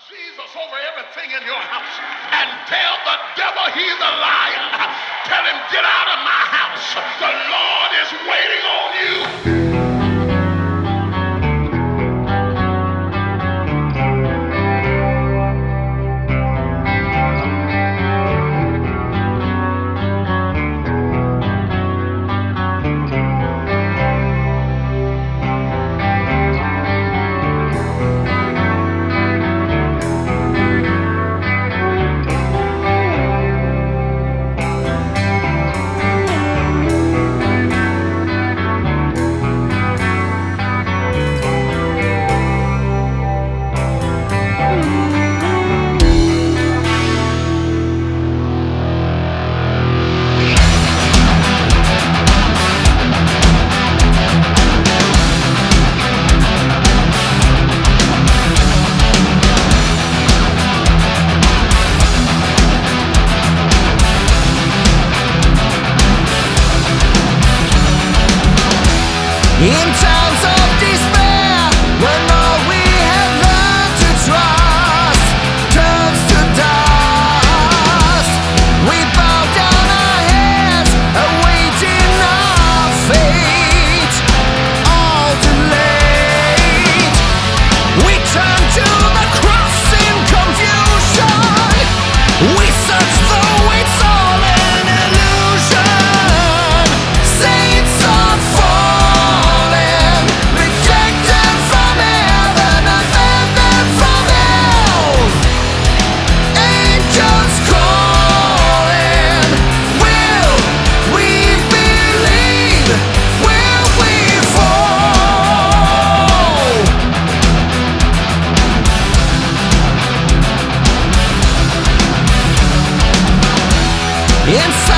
Jesus over everything in your house and tell the devil he's a liar. Tell him, get out of my house. The Lord is waiting on you. In times of despair, when all we have learned to trust turns to dust, we bow down our heads, awaiting our fate. All too late, we turn to the cross in confusion. We search though it's all an illusion. Saints are falling, rejected from heaven, abandoned from hell. Angels calling, will we believe? Will we fall? Inside